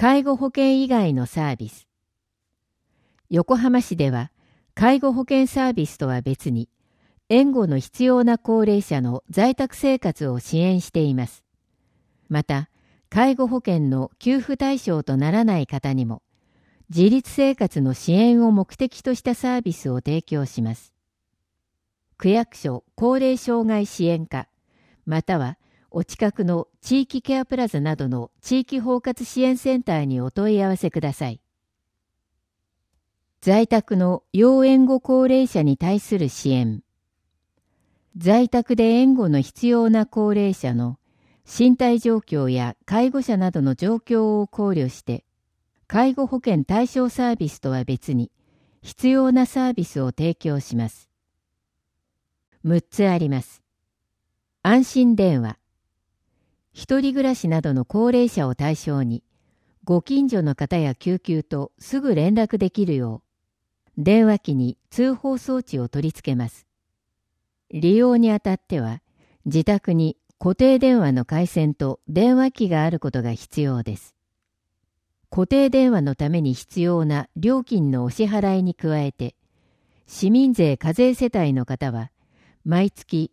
介護保険以外のサービス。横浜市では、介護保険サービスとは別に、援護の必要な高齢者の在宅生活を支援しています。また、介護保険の給付対象とならない方にも、自立生活の支援を目的としたサービスを提供します。区役所高齢障害支援課、またはお近くの地域ケアプラザなどの地域包括支援センターにお問い合わせください。在宅の要援護高齢者に対する支援。在宅で援護の必要な高齢者の身体状況や介護者などの状況を考慮して、介護保険対象サービスとは別に必要なサービスを提供します。6つあります。安心電話。一人暮らしなどの高齢者を対象に、ご近所の方や救急とすぐ連絡できるよう、電話機に通報装置を取り付けます。利用にあたっては、自宅に固定電話の回線と電話機があることが必要です。固定電話のために必要な料金のお支払いに加えて、市民税課税世帯の方は、毎月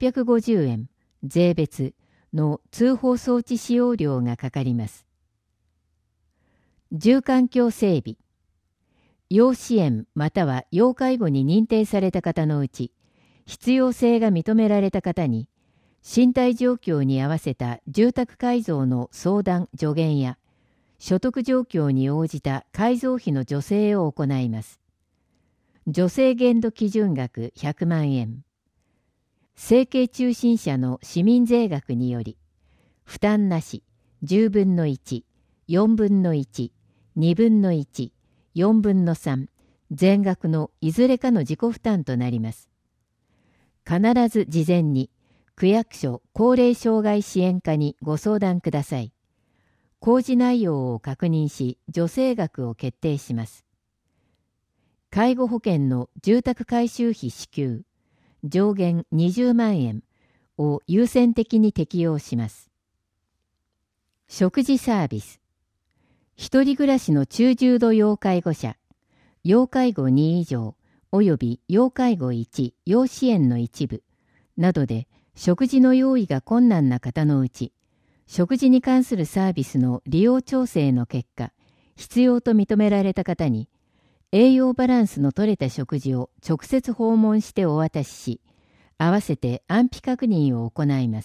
650円、税別の通報装置使用料がかかります。住環境整備。要支援または要介護に認定された方のうち、必要性が認められた方に、身体状況に合わせた住宅改造の相談・助言や、所得状況に応じた改造費の助成を行います。助成限度基準額100万円。生計中心者の市民税額により、負担なし、10分の1、4分の1、2分の1、4分の3、全額のいずれかの自己負担となります。必ず事前に、区役所高齢障害支援課にご相談ください。工事内容を確認し、助成額を決定します。介護保険の住宅改修費支給、上限20万円を優先的に適用します。食事サービス。一人暮らしの中重度要介護者、要介護2以上、および要介護1、要支援の一部、などで食事の用意が困難な方のうち、食事に関するサービスの利用調整の結果、必要と認められた方に、栄養バランスの取れた食事を直接訪問してお渡しし、合わせて安否確認を行います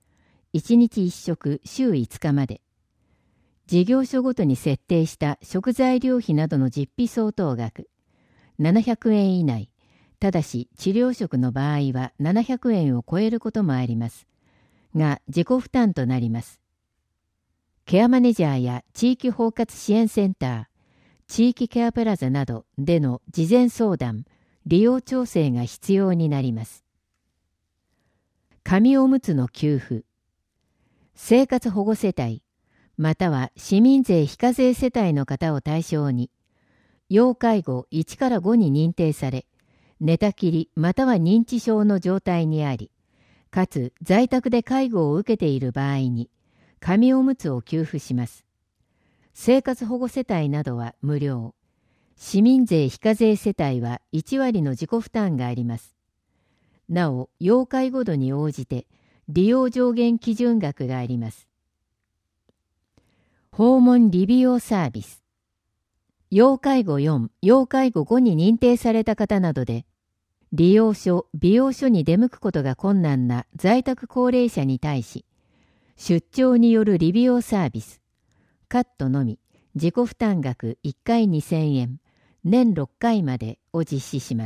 。1日1食週5日まで。事業所ごとに設定した食材料費などの実費相当額、700円以内、ただし治療食の場合は700円を超えることもあります。が自己負担となります。ケアマネージャーや地域包括支援センター、地域ケアプラザなどでの事前相談、利用調整が必要になります。紙おむつの給付。生活保護世帯、または市民税非課税世帯の方を対象に、要介護1から5に認定され、寝たきりまたは認知症の状態にあり、かつ在宅で介護を受けている場合に、紙おむつを給付します。生活保護世帯などは無料。市民税非課税世帯は1割の自己負担があります。なお、要介護度に応じて利用上限基準額があります。訪問理美容サービス。要介護4、要介護5に認定された方などで、利用所、美容所に出向くことが困難な在宅高齢者に対し、出張による理美容サービス、カットのみ、自己負担額1回2000円、年6回までを実施します。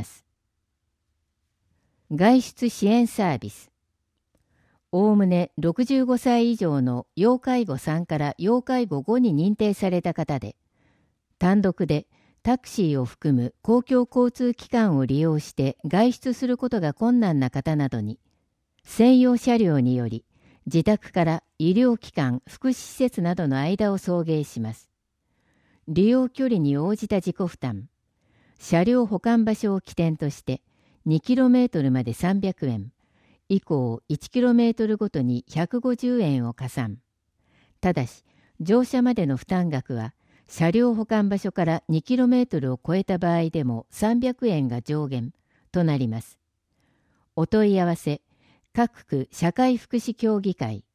外出支援サービス。おおむね65歳以上の要介護3から要介護5に認定された方で、単独でタクシーを含む公共交通機関を利用して外出することが困難な方などに、専用車両により自宅から医療機関、福祉施設などの間を送迎します。利用距離に応じた自己負担。車両保管場所を起点として 2km まで300円、以降 1km ごとに150円を加算。ただし、 乗車までの負担額は車両保管場所から 2km を超えた場合でも300円が上限となります。お問い合わせ、各区社会福祉協議会。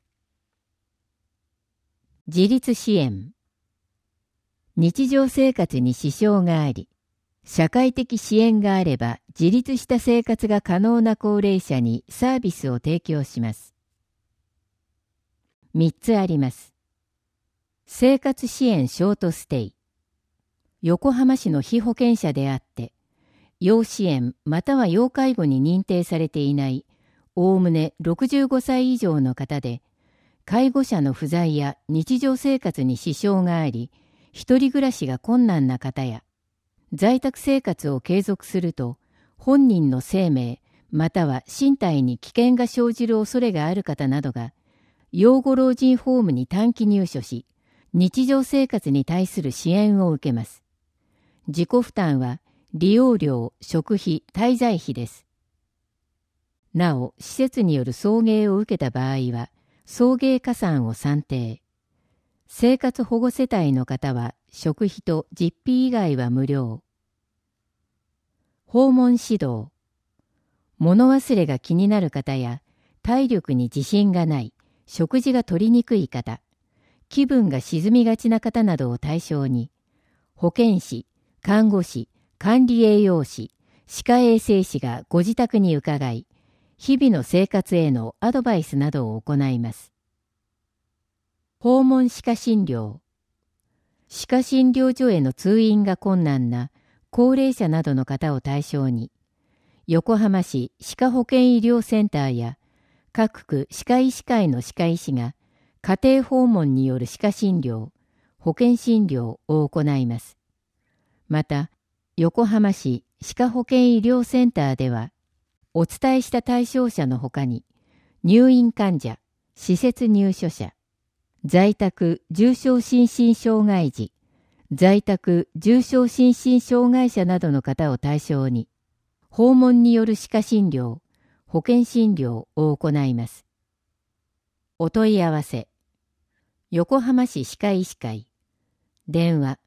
自立支援。日常生活に支障があり、社会的支援があれば自立した生活が可能な高齢者にサービスを提供します。3つあります。生活支援ショートステイ。横浜市の被保険者であって、要支援または要介護に認定されていないおおむね65歳以上の方で、介護者の不在や日常生活に支障があり、一人暮らしが困難な方や、在宅生活を継続すると、本人の生命または身体に危険が生じる恐れがある方などが、養護老人ホームに短期入所し、日常生活に対する支援を受けます。自己負担は利用料、食費、滞在費です。なお、施設による送迎を受けた場合は、送迎加算を算定。生活保護世帯の方は食費と実費以外は無料。訪問指導。物忘れが気になる方や、体力に自信がない、食事が取りにくい方、気分が沈みがちな方などを対象に、保健師、看護師、管理栄養士、歯科衛生士がご自宅に伺い、日々の生活へのアドバイスなどを行います。訪問歯科診療。歯科診療所への通院が困難な高齢者などの方を対象に、横浜市歯科保健医療センターや各区歯科医師会の歯科医師が家庭訪問による歯科診療、保健診療を行います。また、横浜市歯科保健医療センターでは、お伝えした対象者のほかに、入院患者、施設入所者、在宅重症心身障害児、在宅重症心身障害者などの方を対象に、訪問による歯科診療、保健診療を行います。お問い合わせ、横浜市歯科医師会、電話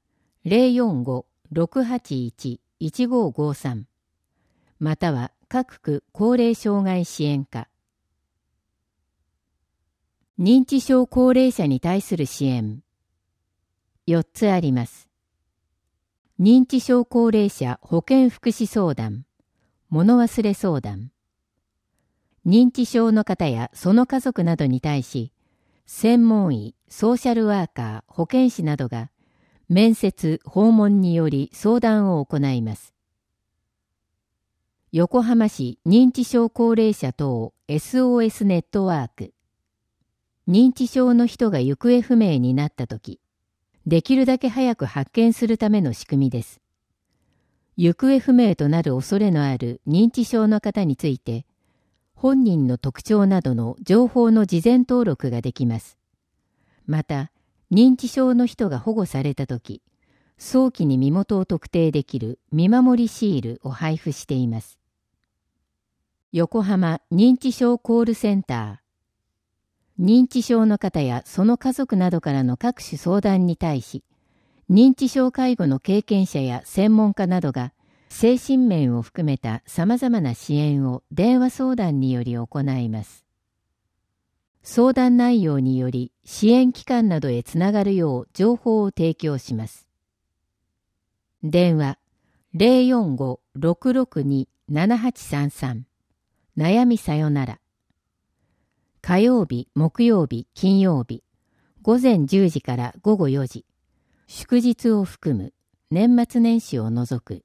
045-681-1553 または各区高齢障害支援課。認知症高齢者に対する支援。4つあります。認知症高齢者保健福祉相談、物忘れ相談。認知症の方やその家族などに対し、専門医、ソーシャルワーカー、保健師などが面接・訪問により相談を行います。横浜市認知症高齢者等 SOS ネットワーク。認知症の人が行方不明になったとき、できるだけ早く発見するための仕組みです。行方不明となる恐れのある認知症の方について、本人の特徴などの情報の事前登録ができます。また、認知症の人が保護されたとき、早期に身元を特定できる見守りシールを配布しています。横浜認知症コールセンター。認知症の方やその家族などからの各種相談に対し、認知症介護の経験者や専門家などが精神面を含めた様々な支援を電話相談により行います。相談内容により支援機関などへつながるよう情報を提供します。電話 045-662-7833 悩みさよなら。火曜日、木曜日、金曜日、午前10時から午後4時、祝日を含む年末年始を除く。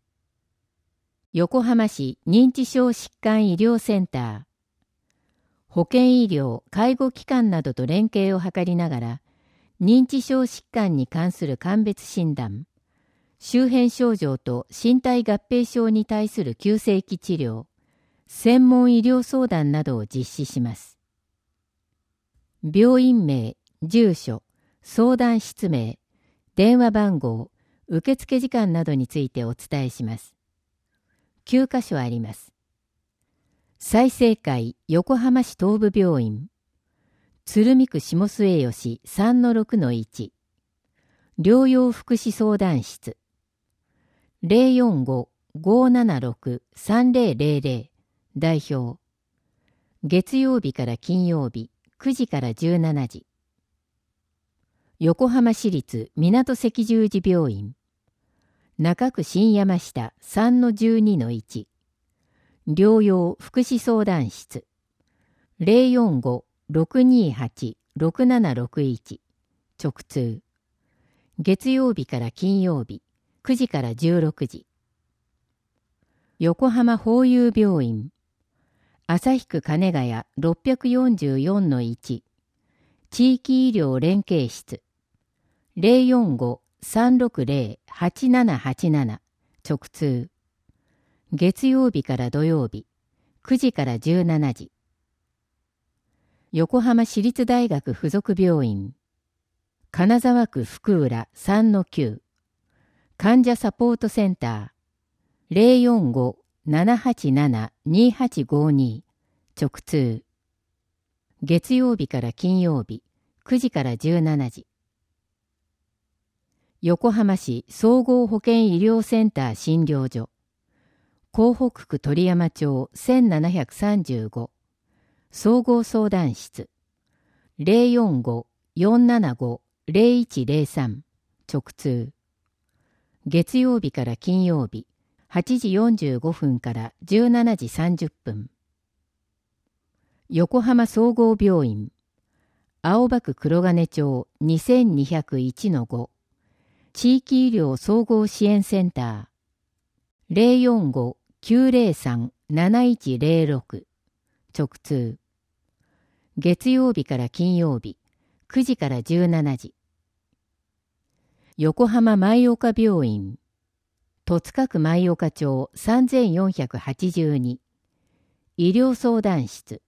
横浜市認知症疾患医療センター。保健医療・介護機関などと連携を図りながら、認知症疾患に関する鑑別診断、周辺症状と身体合併症に対する急性期治療、専門医療相談などを実施します。病院名、住所、相談室名、電話番号、受付時間などについてお伝えします。9カ所あります。済生会横浜市東部病院、 鶴見区下末吉 3-6-1 療養福祉相談室 045-576-3000 代表月曜日から金曜日9時から17時横浜市立港赤十字病院中区新山下 3-12-1 療養福祉相談室 045-628-6761 直通月曜日から金曜日9時から16時横浜法友病院旭区金ヶ谷 644-1 地域医療連携室 045-360-8787 直通月曜日から土曜日9時から17時横浜市立大学附属病院金沢区福浦 3-9 患者サポートセンター 045-787-2852 直通月曜日から金曜日9時から17時横浜市総合保健医療センター診療所港北区鳥山町 1735 総合相談室 045-475-0103 直通月曜日から金曜日8時45分から17時30分横浜総合病院青葉区黒金町 2201-5 地域医療総合支援センター 045-903-7106 直通月曜日から金曜日9時から17時横浜舞岡病院戸塚区舞岡町 3482 医療相談室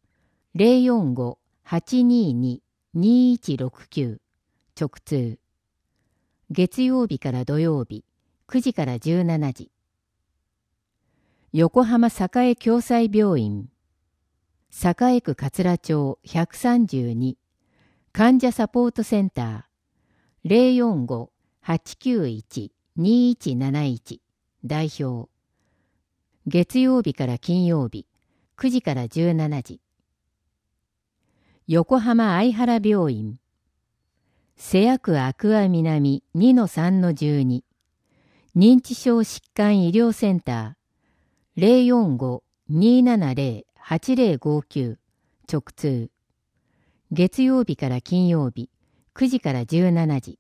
045-822-2169 直通月曜日から土曜日9時から17時横浜栄共済病院栄区桂町132患者サポートセンター 045-891-2171 代表月曜日から金曜日9時から17時横浜相原病院瀬谷区アクア南 2-3-12 認知症疾患医療センター 045-270-8059 直通月曜日から金曜日9時から17時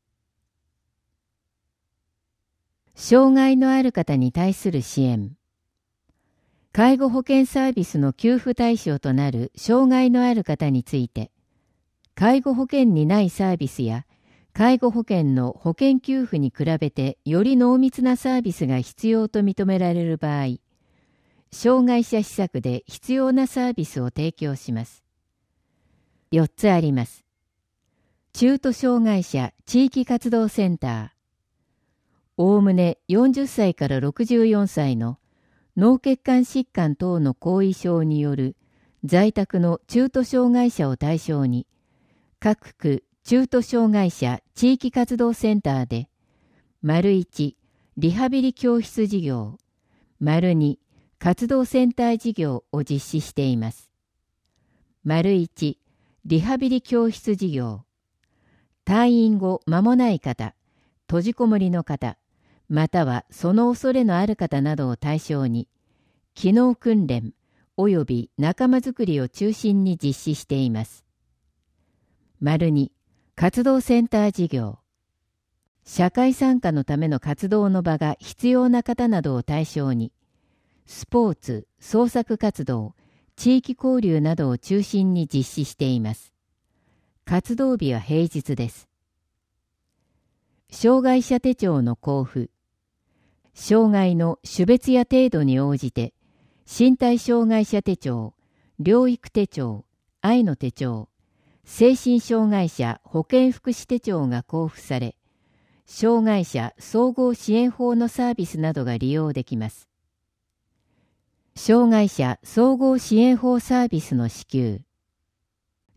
障害のある方に対する支援介護保険サービスの給付対象となる障害のある方について介護保険にないサービスや介護保険の保険給付に比べてより濃密なサービスが必要と認められる場合障害者施策で必要なサービスを提供します。4つあります。中途障害者地域活動センター。おおむね40歳から64歳の脳血管疾患等の後遺症による在宅の中途障害者を対象に、各区中途障害者地域活動センターで、1、リハビリ教室事業、2、活動センター事業を実施しています。1、リハビリ教室事業。退院後間もない方、閉じこもりの方、またはその恐れのある方などを対象に、機能訓練及び仲間づくりを中心に実施しています。2、活動センター事業。社会参加のための活動の場が必要な方などを対象に、スポーツ、創作活動、地域交流などを中心に実施しています。活動日は平日です。障害者手帳の交付。障害の種別や程度に応じて、身体障害者手帳、療育手帳、愛の手帳、精神障害者保健福祉手帳が交付され、障害者総合支援法のサービスなどが利用できます。障害者総合支援法サービスの支給。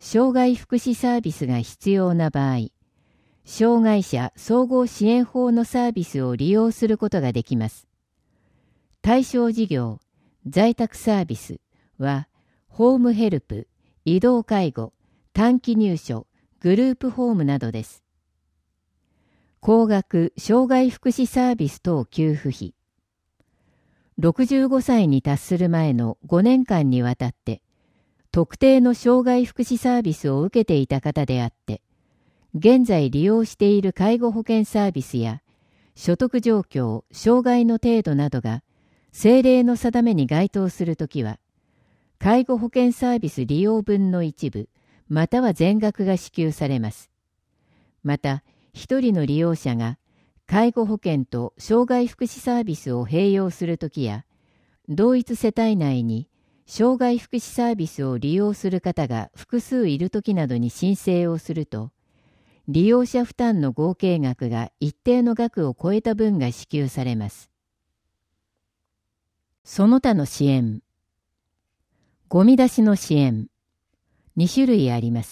障害福祉サービスが必要な場合、障害者総合支援法のサービスを利用することができます。対象事業、在宅サービスは、ホームヘルプ、移動介護、短期入所、グループホームなどです。高額障害福祉サービス等給付費。65歳に達する前の5年間にわたって、特定の障害福祉サービスを受けていた方であって、現在利用している介護保険サービスや、所得状況、障害の程度などが、政令の定めに該当するときは、介護保険サービス利用分の一部、または全額が支給されます。また、一人の利用者が、介護保険と障害福祉サービスを併用するときや、同一世帯内に障害福祉サービスを利用する方が複数いるときなどに申請をすると、利用者負担の合計額が一定の額を超えた分が支給されます。その他の支援。ゴミ出しの支援。2種類あります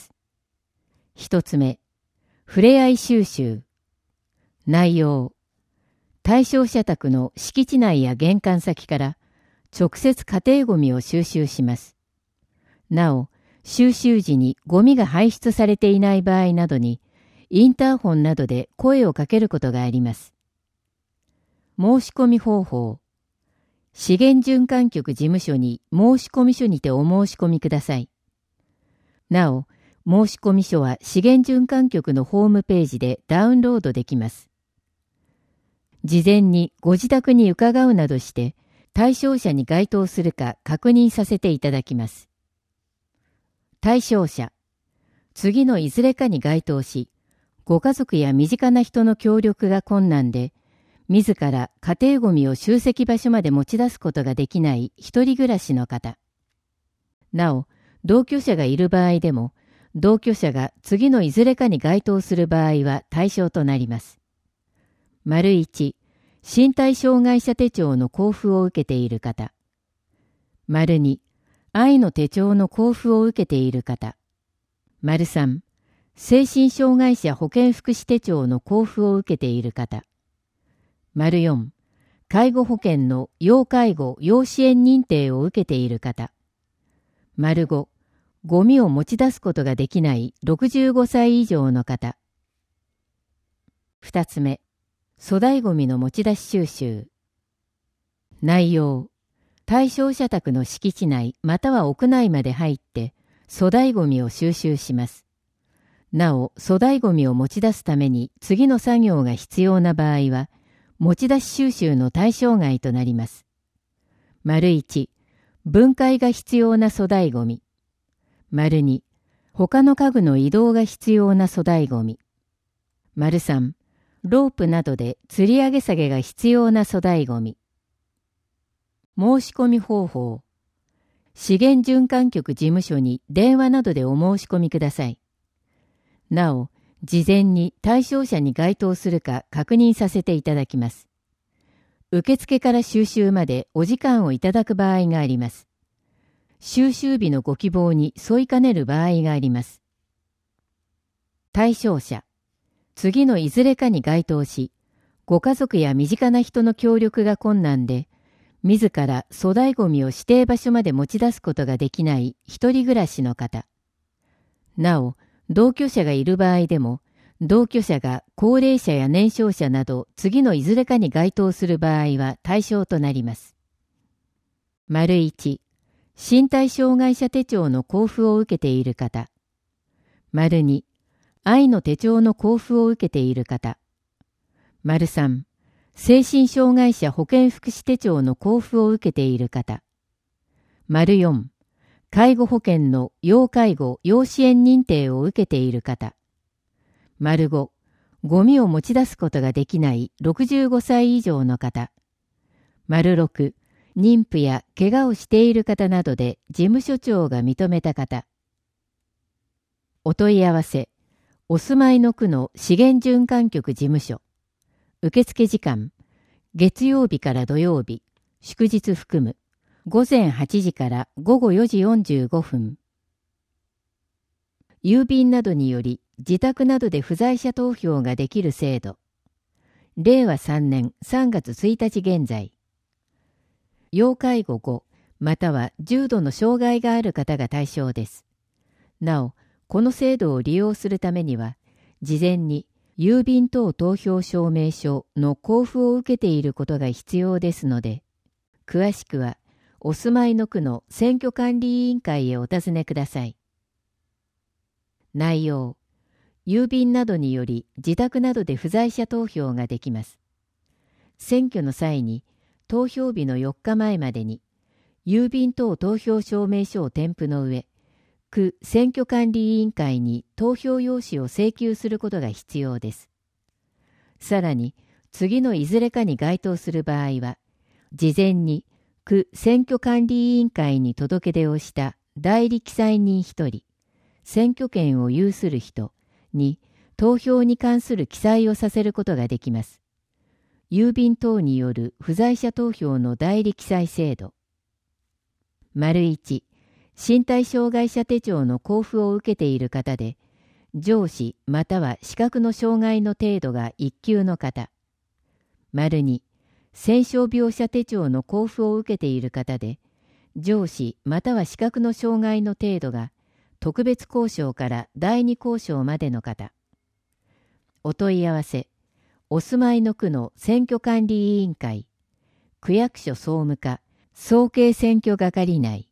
。1つ目、ふれあい収集。内容。対象者宅の敷地内や玄関先から直接家庭ゴミを収集します。なお、収集時にゴミが排出されていない場合などに、インターホンなどで声をかけることがあります。申し込み方法。資源循環局事務所に申込書にてお申し込みください。なお、申込書は資源循環局のホームページでダウンロードできます。事前にご自宅に伺うなどして対象者に該当するか確認させていただきます。対象者。次のいずれかに該当し、ご家族や身近な人の協力が困難で、自ら家庭ゴミを集積場所まで持ち出すことができない一人暮らしの方。なお、同居者がいる場合でも、同居者が次のいずれかに該当する場合は対象となります。丸1、身体障害者手帳の交付を受けている方。丸2、愛の手帳の交付を受けている方。丸3、精神障害者保健福祉手帳の交付を受けている方。丸4、介護保険の要介護・要支援認定を受けている方。丸5、ゴミを持ち出すことができない65歳以上の方。2つ目、粗大ゴミの持ち出し収集。内容。対象者宅の敷地内または屋内まで入って粗大ゴミを収集します。なお、粗大ゴミを持ち出すために次の作業が必要な場合は、持ち出し収集の対象外となります。丸1、分解が必要な粗大ゴミ。丸2、他の家具の移動が必要な粗大ゴミ。丸3、ロープなどで吊り上げ下げが必要な粗大ゴミ。申し込み方法。資源循環局事務所に電話などでお申し込みください。なお、事前に対象者に該当するか確認させていただきます。受付から収集までお時間をいただく場合があります。収集日のご希望に沿いかねる場合があります。対象者。次のいずれかに該当し、ご家族や身近な人の協力が困難で、自ら粗大ゴミを指定場所まで持ち出すことができない一人暮らしの方。なお、同居者がいる場合でも、同居者が高齢者や年少者など次のいずれかに該当する場合は対象となります。丸1、身体障害者手帳の交付を受けている方。丸2、愛の手帳の交付を受けている方。丸3、精神障害者保健福祉手帳の交付を受けている方。丸4、介護保険の要介護・要支援認定を受けている方。丸5、ゴミを持ち出すことができない65歳以上の方。丸6、妊婦や怪我をしている方などで事務所長が認めた方。お問い合わせ、お住まいの区の資源循環局事務所。受付時間、月曜日から土曜日、祝日含む。午前8時から午後4時45分。 郵便などにより自宅などで不在者投票ができる制度。令和3年3月1日現在。要介護5または重度の障害がある方が対象です。なお、この制度を利用するためには、事前に郵便等投票証明書の交付を受けていることが必要ですので、詳しくはお住まいの区の選挙管理委員会へお尋ねください。内容。郵便などにより自宅などで不在者投票ができます。選挙の際に投票日の4日前までに郵便等投票証明書を添付の上、区選挙管理委員会に投票用紙を請求することが必要です。さらに次のいずれかに該当する場合は、事前に区選挙管理委員会に届け出をした代理記載人1人、選挙権を有する人に投票に関する記載をさせることができます。郵便等による不在者投票の代理記載制度。1、身体障害者手帳の交付を受けている方で、上視または視覚の障害の程度が1級の方。2、戦傷病者手帳の交付を受けている方で、上視または視覚の障害の程度が特別交渉から第二交渉までの方。お問い合わせ、お住まいの区の選挙管理委員会、区役所総務課、総計選挙係内。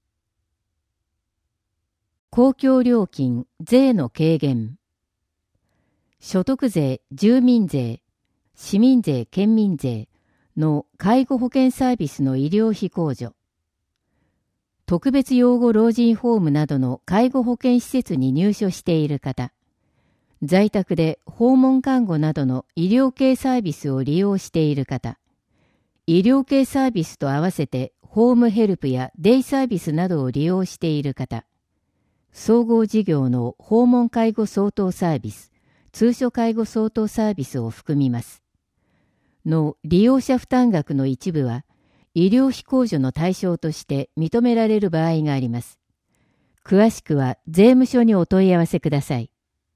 公共料金・税の軽減。所得税、住民税、市民税、県民税の介護保険サービスの医療費控除。特別養護老人ホームなどの介護保険施設に入所している方、在宅で訪問看護などの医療系サービスを利用している方、医療系サービスと合わせてホームヘルプやデイサービスなどを利用している方、総合事業の訪問介護相当サービス、通所介護相当サービスを含みます。の利用者負担額の一部は、医療費控除の対象として認められる場合があります。詳しくは税務署にお問い合わせください。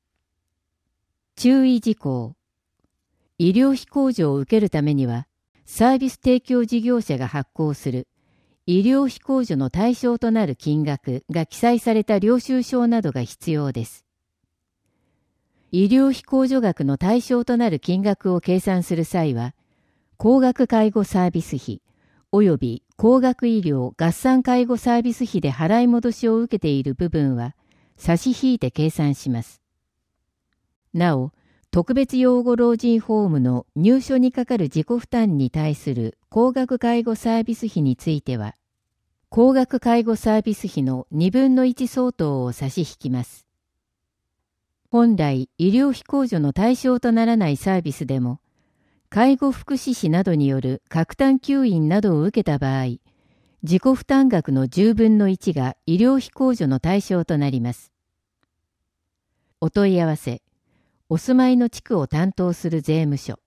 注意事項。医療費控除を受けるためには、サービス提供事業者が発行する医療費控除の対象となる金額が記載された領収書などが必要です。医療費控除額の対象となる金額を計算する際は、高額介護サービス費及び高額医療合算介護サービス費で払い戻しを受けている部分は差し引いて計算します。なお、特別養護老人ホームの入所にかかる自己負担に対する高額介護サービス費については、高額介護サービス費の2分の1相当を差し引きます。本来医療費控除の対象とならないサービスでも、介護福祉士などによる各単吸引などを受けた場合、自己負担額の10分の1が医療費控除の対象となります。お問い合わせ、お住まいの地区を担当する税務署。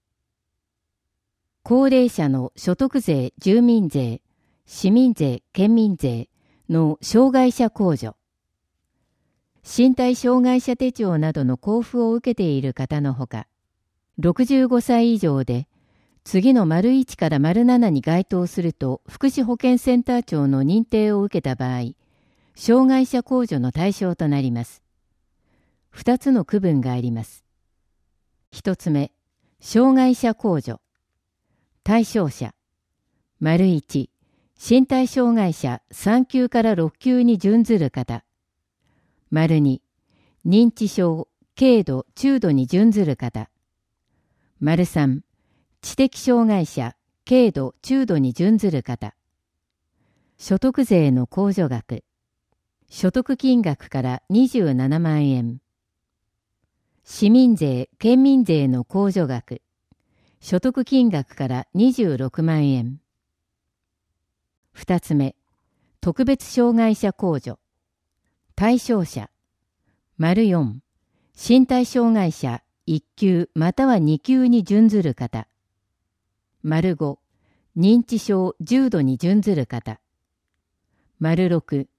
高齢者の所得税、住民税、市民税、県民税の障害者控除。身体障害者手帳などの交付を受けている方のほか、65歳以上で次の1から7に該当すると福祉保健センター長の認定を受けた場合、障害者控除の対象となります。2つの区分があります。1つ目、障害者控除。対象者。1、身体障害者3級から6級に準ずる方。2、認知症、軽度、中度に準ずる方。3、知的障害者、軽度、中度に準ずる方。所得税の控除額。所得金額から27万円。市民税・県民税の控除額。所得金額から26万円。2つ目、特別障害者控除。対象者。4、身体障害者1級または2級に準ずる方。5、認知症重度に準ずる方。6、知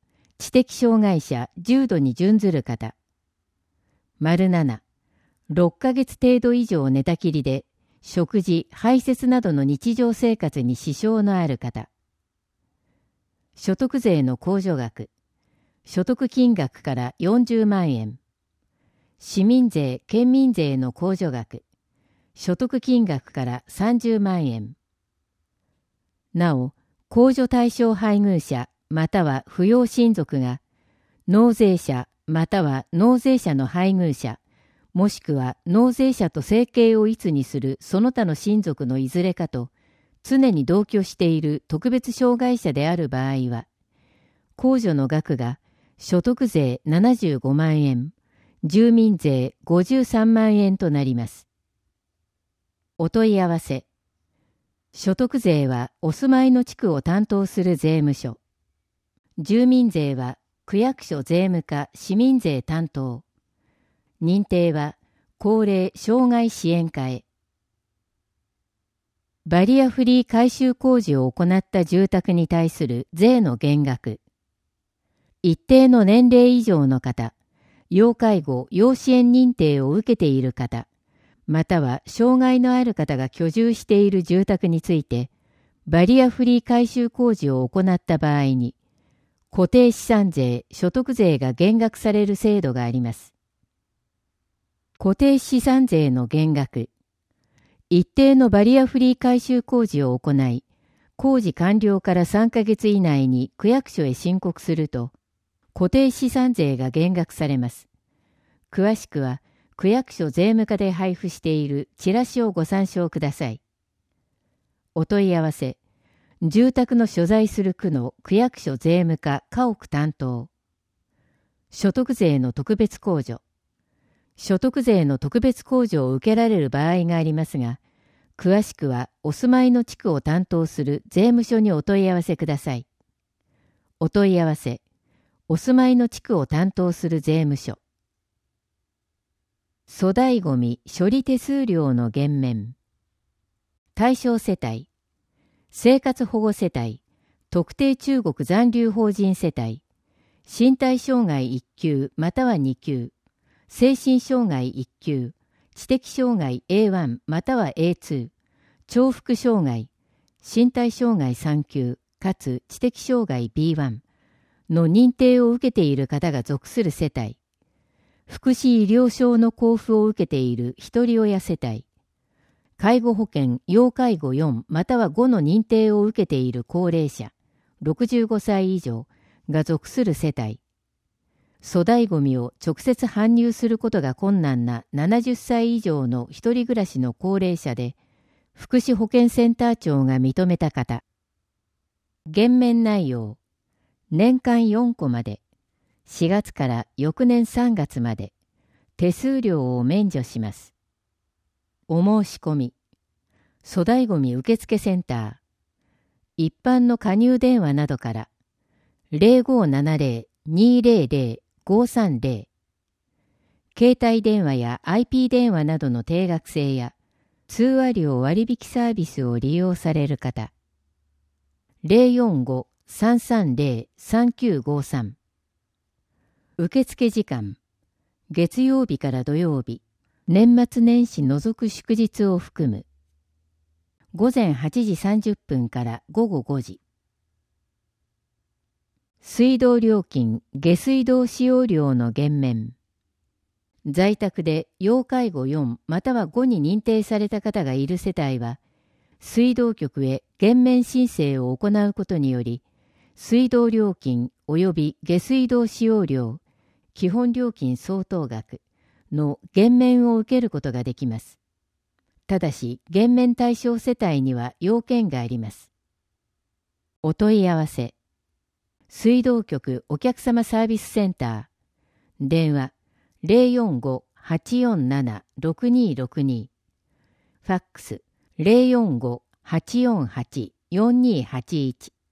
知的障害者重度に準ずる方。7、6ヶ月程度以上寝たきりで、食事、排泄などの日常生活に支障のある方。所得税の控除額。所得金額から40万円。市民税・県民税の控除額。所得金額から30万円。なお、控除対象配偶者または扶養親族が、納税者または納税者の配偶者、もしくは納税者と生計を一にするその他の親族のいずれかと、常に同居している特別障害者である場合は、控除の額が所得税75万円、住民税53万円となります。お問い合わせ。所得税はお住まいの地区を担当する税務署。住民税は区役所税務課市民税担当。認定は高齢障害支援課へ。バリアフリー改修工事を行った住宅に対する税の減額。一定の年齢以上の方、要介護・要支援認定を受けている方、または障害のある方が居住している住宅について、バリアフリー改修工事を行った場合に、固定資産税・所得税が減額される制度があります。固定資産税の減額。一定のバリアフリー改修工事を行い、工事完了から3ヶ月以内に区役所へ申告すると、固定資産税が減額されます。詳しくは、区役所税務課で配布しているチラシをご参照ください。お問い合わせ。住宅の所在する区の区役所税務課家屋担当。所得税の特別控除。所得税の特別控除を受けられる場合がありますが、詳しくはお住まいの地区を担当する税務署にお問い合わせください。お問い合わせ。お住まいの地区を担当する税務署。粗大ごみ処理手数料の減免。対象世帯。生活保護世帯。特定中国残留邦人世帯。身体障害1級または2級。精神障害1級。知的障害 A1 または A2。重複障害。身体障害3級かつ知的障害 B1 の認定を受けている方が属する世帯。福祉医療証の交付を受けているひとり親世帯。介護保険要介護4または5の認定を受けている高齢者、65歳以上が属する世帯。粗大ごみを直接搬入することが困難な70歳以上の一人暮らしの高齢者で、福祉保健センター長が認めた方。減免内容。年間4個まで。4月から翌年3月まで手数料を免除します。お申し込み。粗大ごみ受付センター。一般の加入電話などから 0570-200-530。携帯電話や IP 電話などの定額制や通話料割引サービスを利用される方。045-330-3953。受付時間。月曜日から土曜日、年末年始除く祝日を含む。午前8時30分から午後5時。水道料金・下水道使用料の減免。在宅で要介護4または5に認定された方がいる世帯は、水道局へ減免申請を行うことにより、水道料金及び下水道使用料、基本料金相当額の減免を受けることができます。ただし、減免対象世帯には要件があります。お問い合わせ。水道局お客様サービスセンター。電話045-847-6262。ファックス045-848-4281。